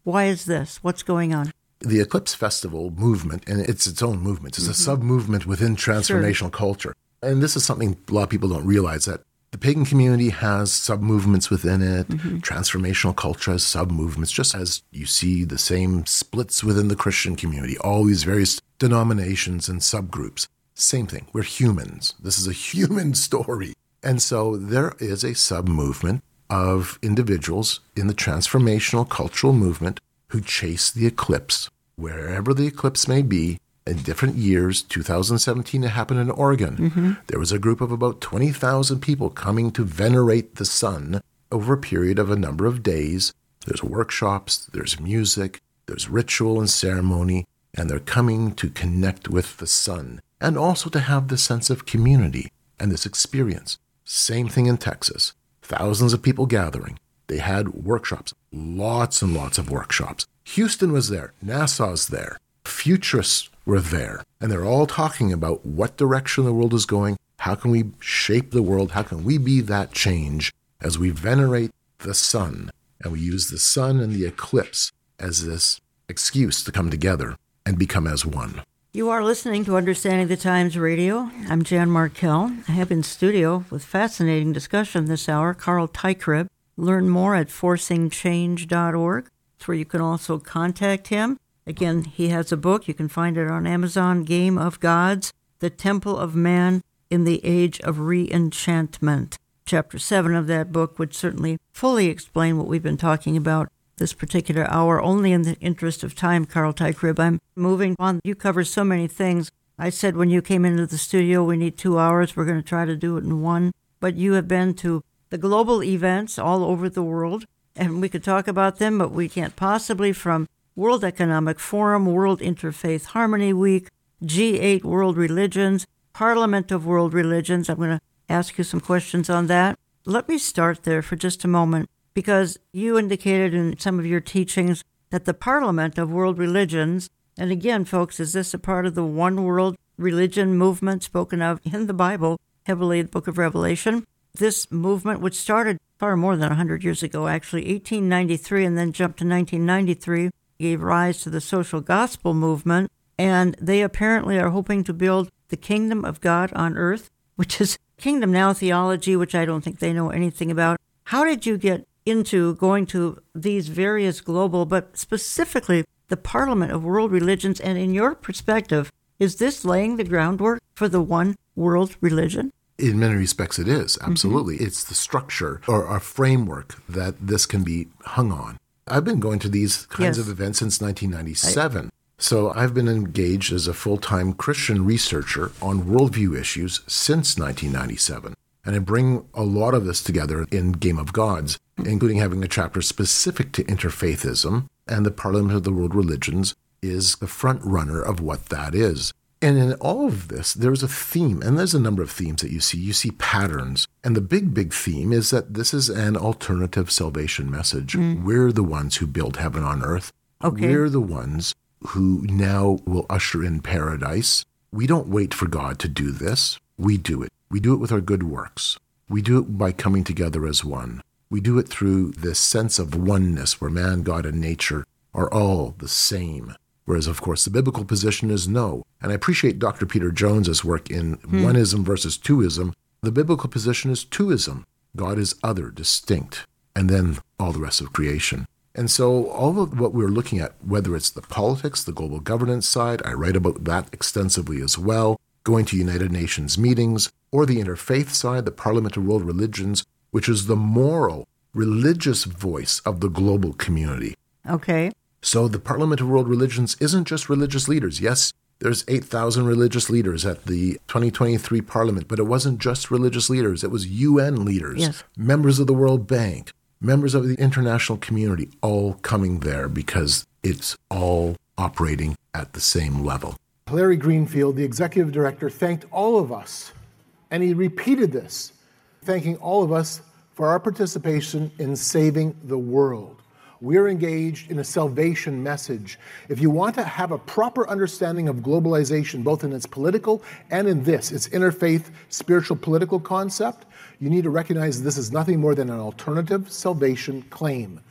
Why is this? What's going on? The Eclipse Festival movement, and it's its own movement, it's mm-hmm. a sub-movement within transformational sure. culture. And this is something a lot of people don't realize, that the pagan community has sub-movements within it. Mm-hmm. Transformational culture has sub-movements, just as you see the same splits within the Christian community, all these various denominations and subgroups. Same thing. We're humans. This is a human story. And so there is a sub-movement of individuals in the transformational cultural movement who chase the eclipse, wherever the eclipse may be. In different years, two thousand seventeen, it happened in Oregon. Mm-hmm. There was a group of about twenty thousand people coming to venerate the sun over a period of a number of days. There's workshops, there's music, there's ritual and ceremony, and they're coming to connect with the sun and also to have this sense of community and this experience. Same thing in Texas. Thousands of people gathering. They had workshops, lots and lots of workshops. Houston was there. Nassau's there. Futurists were there. And they're all talking about what direction the world is going. How can we shape the world? How can we be that change as we venerate the sun? And we use the sun and the eclipse as this excuse to come together and become as one. You are listening to Understanding the Times Radio. I'm Jan Markell. I have in studio with fascinating discussion this hour, Carl Teichrib. Learn more at forcing change dot org. That's where you can also contact him. Again, he has a book. You can find it on Amazon, Game of Gods, The Temple of Man in the Age of Re-enchantment. Chapter seven of that book would certainly fully explain what we've been talking about this particular hour. Only in the interest of time, Carl Teichrib, I'm moving on. You cover so many things. I said when you came into the studio, we need two hours. We're going to try to do it in one. But you have been to the global events all over the world, and we could talk about them, but we can't possibly, from World Economic Forum, World Interfaith Harmony Week, G eight World Religions, Parliament of World Religions. I'm going to ask you some questions on that. Let me start there for just a moment, because you indicated in some of your teachings that the Parliament of World Religions, and again, folks, is this a part of the one world religion movement spoken of in the Bible, heavily in the book of Revelation? This movement, which started far more than one hundred years ago, actually, eighteen ninety-three, and then jumped to nineteen ninety-three, gave rise to the social gospel movement, and they apparently are hoping to build the kingdom of God on earth, which is kingdom now theology, which I don't think they know anything about. How did you get into going to these various global, but specifically the Parliament of World Religions, and in your perspective, is this laying the groundwork for the one world religion? In many respects, it is, absolutely. Mm-hmm. It's the structure or a framework that this can be hung on. I've been going to these kinds yes. of events since nineteen ninety-seven. I, so I've been engaged as a full-time Christian researcher on worldview issues since nineteen ninety-seven. And I bring a lot of this together in Game of Gods, including having a chapter specific to interfaithism, and the Parliament of the World Religions is the front runner of what that is. And in all of this, there's a theme, and there's a number of themes that you see. You see patterns. And the big, big theme is that this is an alternative salvation message. Mm. We're the ones who build heaven on earth. Okay. We're the ones who now will usher in paradise. We don't wait for God to do this. We do it. We do it with our good works. We do it by coming together as one. We do it through this sense of oneness where man, God, and nature are all the same. Whereas, of course, the biblical position is no. And I appreciate Doctor Peter Jones's work in hmm. oneism versus twoism. The biblical position is twoism. God is other, distinct, and then all the rest of creation. And so all of what we're looking at, whether it's the politics, the global governance side, I write about that extensively as well, going to United Nations meetings, or the interfaith side, the Parliament of World Religions, which is the moral, religious voice of the global community. Okay. So the Parliament of World Religions isn't just religious leaders. Yes, there's eight thousand religious leaders at the twenty twenty-three Parliament, but it wasn't just religious leaders. It was U N leaders, yes. members of the World Bank, members of the international community, all coming there because it's all operating at the same level. Larry Greenfield, the executive director, thanked all of us, and he repeated this, thanking all of us for our participation in saving the world. We're engaged in a salvation message. If you want to have a proper understanding of globalization, both in its political and in this, its interfaith, spiritual, political concept, you need to recognize this is nothing more than an alternative salvation claim.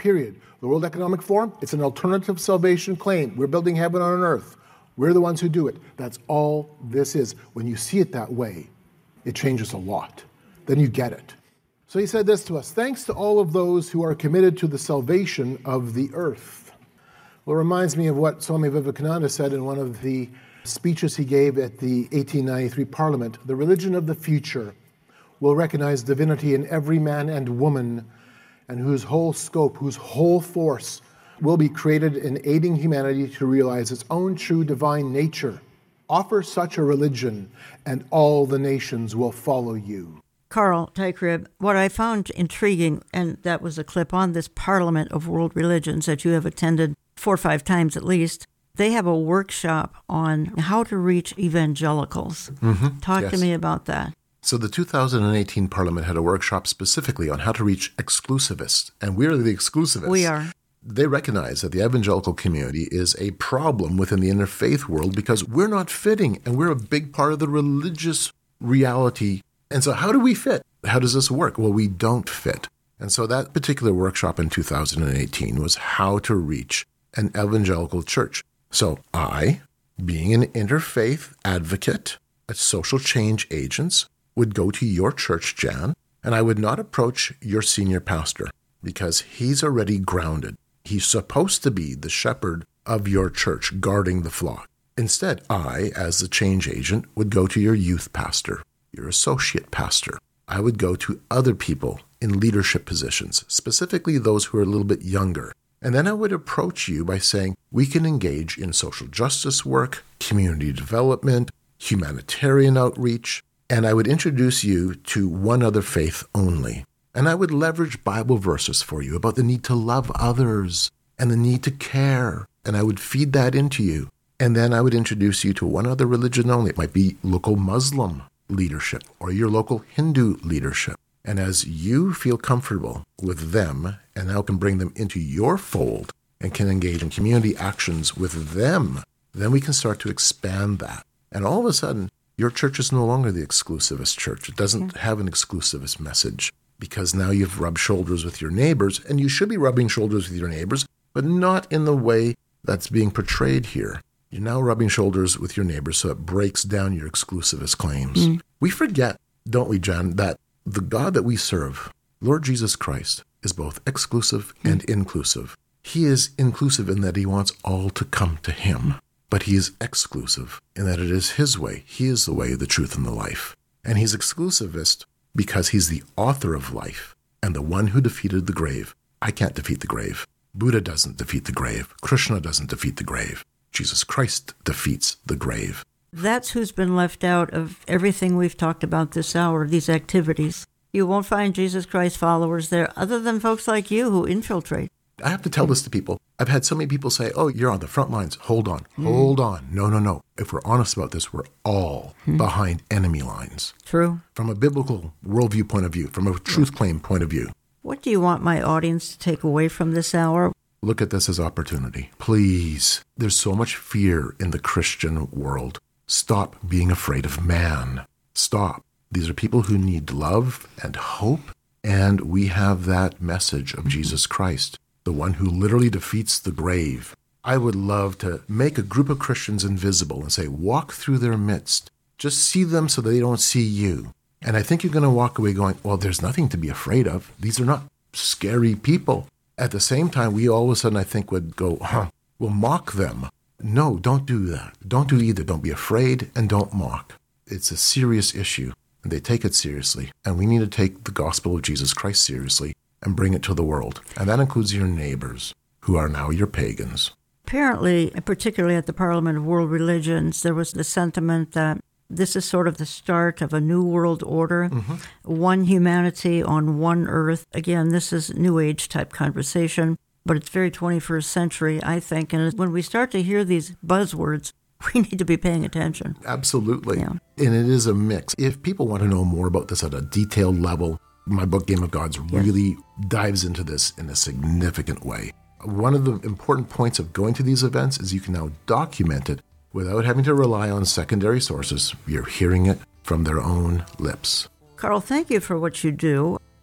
period. The World Economic Forum, it's an alternative salvation claim. We're building heaven on earth. We're the ones who do it. That's all this is. When you see it that way, it changes a lot. Then you get it. So he said this to us: thanks to all of those who are committed to the salvation of the earth. Well, it reminds me of what Swami Vivekananda said in one of the speeches he gave at the eighteen ninety-three Parliament. The religion of the future will recognize divinity in every man and woman, and whose whole scope, whose whole force will be created in aiding humanity to realize its own true divine nature. Offer such a religion, and all the nations will follow you. Carl Teichrieb, what I found intriguing, and that was a clip on this Parliament of World Religions that you have attended four or five times at least. They have a workshop on how to reach evangelicals. Mm-hmm. Talk yes. to me about that. So the two thousand eighteen Parliament had a workshop specifically on how to reach exclusivists, and we're the exclusivists. We are. They recognize that the evangelical community is a problem within the interfaith world because we're not fitting, and we're a big part of the religious reality. And so how do we fit? How does this work? Well, we don't fit. And so that particular workshop in two thousand eighteen was how to reach an evangelical church. So I, being an interfaith advocate, a social change agent, would go to your church, Jan, and I would not approach your senior pastor because he's already grounded. He's supposed to be the shepherd of your church, guarding the flock. Instead, I, as the change agent, would go to your youth pastor, your associate pastor. I would go to other people in leadership positions, specifically those who are a little bit younger. And then I would approach you by saying, we can engage in social justice work, community development, humanitarian outreach, and I would introduce you to one other faith only. And I would leverage Bible verses for you about the need to love others and the need to care. And I would feed that into you. And then I would introduce you to one other religion only. It might be local Muslim leadership or your local Hindu leadership. And as you feel comfortable with them and now can bring them into your fold and can engage in community actions with them, then we can start to expand that. And all of a sudden, your church is no longer the exclusivist church. It doesn't have an exclusivist message because now you've rubbed shoulders with your neighbors, and you should be rubbing shoulders with your neighbors, but not in the way that's being portrayed here. You're now rubbing shoulders with your neighbors, so it breaks down your exclusivist claims. Mm. We forget, don't we, John, that the God that we serve, Lord Jesus Christ, is both exclusive mm. and inclusive. He is inclusive in that he wants all to come to him. But he is exclusive in that it is his way. He is the way, the truth, and the life. And he's exclusivist because he's the author of life and the one who defeated the grave. I can't defeat the grave. Buddha doesn't defeat the grave. Krishna doesn't defeat the grave. Jesus Christ defeats the grave. That's who's been left out of everything we've talked about this hour, these activities. You won't find Jesus Christ followers there other than folks like you who infiltrate. I have to tell this to people. I've had so many people say, oh, you're on the front lines. Hold on. Mm. Hold on. No, no, no. If we're honest about this, we're all mm. behind enemy lines. True. From a biblical worldview point of view, from a truth claim point of view. What do you want my audience to take away from this hour? Look at this as opportunity. Please. There's so much fear in the Christian world. Stop being afraid of man. Stop. These are people who need love and hope, and we have that message of Jesus Christ, the one who literally defeats the grave. I would love to make a group of Christians invisible and say, walk through their midst. Just see them so they don't see you. And I think you're going to walk away going, well, there's nothing to be afraid of. These are not scary people. At the same time, we all of a sudden, I think, would go, huh, we'll mock them. No, don't do that. Don't do either. Don't be afraid and don't mock. It's a serious issue, and they take it seriously. And we need to take the gospel of Jesus Christ seriously and bring it to the world. And that includes your neighbors, who are now your pagans. Apparently, particularly at the Parliament of World Religions, there was the sentiment that this is sort of the start of a new world order, mm-hmm. one humanity on one earth. Again, this is New Age type conversation, but it's very twenty-first century, I think. And when we start to hear these buzzwords, we need to be paying attention. Absolutely. Yeah. And it is a mix. If people want to know more about this at a detailed level, my book, Game of Gods, really yes. dives into this in a significant way. One of the important points of going to these events is you can now document it without having to rely on secondary sources. You're hearing it from their own lips. Carl, thank you for what you do.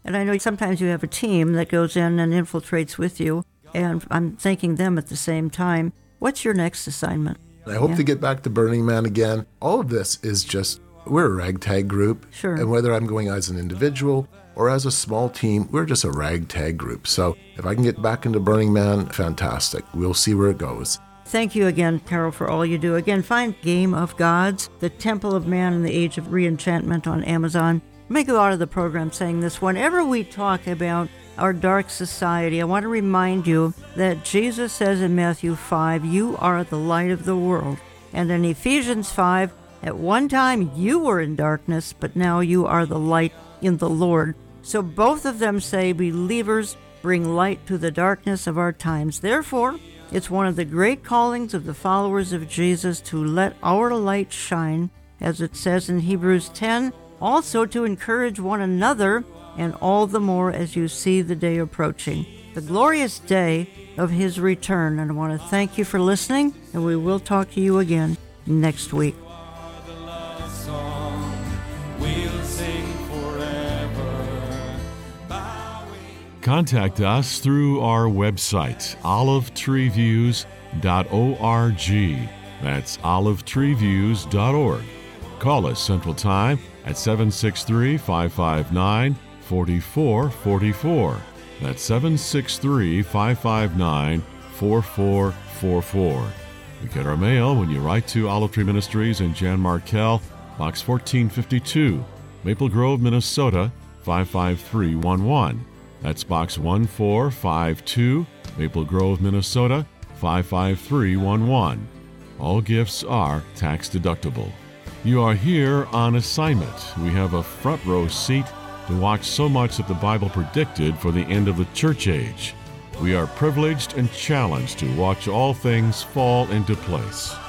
And I know sometimes you have a team that goes in and infiltrates with you, and I'm thanking them at the same time. What's your next assignment? I hope Yeah. to get back to Burning Man again. All of this is just, we're a ragtag group. Sure. And whether I'm going as an individual or as a small team, we're just a ragtag group. So if I can get back into Burning Man, fantastic. We'll see where it goes. Thank you again, Carol, for all you do. Again, find Game of Gods, The Temple of Man in the Age of Reenchantment on Amazon. I may go out of the program saying this. Whenever we talk about our dark society, I want to remind you that Jesus says in Matthew five, you are the light of the world. And in Ephesians five, at one time you were in darkness, but now you are the light in the Lord. So both of them say believers bring light to the darkness of our times. Therefore, it's one of the great callings of the followers of Jesus to let our light shine, as it says in Hebrews ten, also to encourage one another, and all the more as you see the day approaching, the glorious day of his return. And I want to thank you for listening, and we will talk to you again next week. Contact us through our website, olive tree views dot org. That's olive tree views dot org. Call us Central Time at seven six three, five five nine, four four four four. That's seven six three, five five nine, four four four four. You get our mail when you write to Olive Tree Ministries in Jan Markell, Box fourteen fifty-two, Maple Grove, Minnesota, five five three one one. That's Box one four five two, Maple Grove, Minnesota, five five three one one. All gifts are tax deductible. You are here on assignment. We have a front row seat to watch so much that the Bible predicted for the end of the church age. We are privileged and challenged to watch all things fall into place.